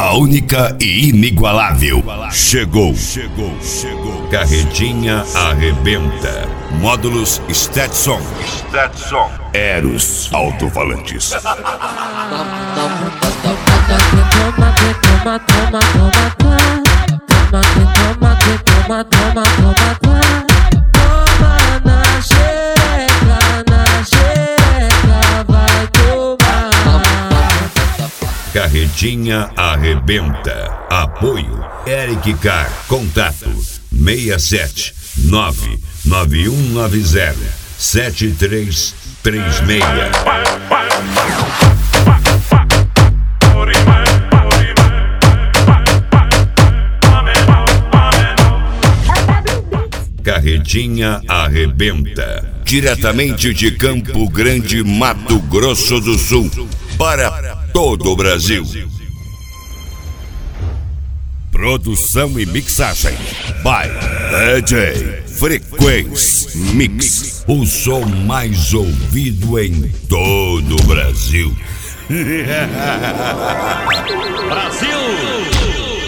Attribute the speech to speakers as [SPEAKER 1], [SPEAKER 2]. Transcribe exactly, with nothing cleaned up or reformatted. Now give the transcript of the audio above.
[SPEAKER 1] a única e inigualável. Chegou, chegou, chegou. Carretinha arrebenta. Módulos Stetson. Stetson. Eros alto-falantes.
[SPEAKER 2] Toma, toma, toma, toma, toma, toma, toma, toma, toma, toma na xereca, na xereca, vai tomar.
[SPEAKER 1] Carretinha arrebenta. Apoio Eric Car. Contato seis sete nove nove um nove zero sete três três seis. Carretinha arrebenta. Diretamente de Campo Grande, Mato Grosso do Sul, para todo o Brasil. Produção e mixagem by D J Frequência Mix. O som mais ouvido em todo o Brasil.
[SPEAKER 3] Brasil!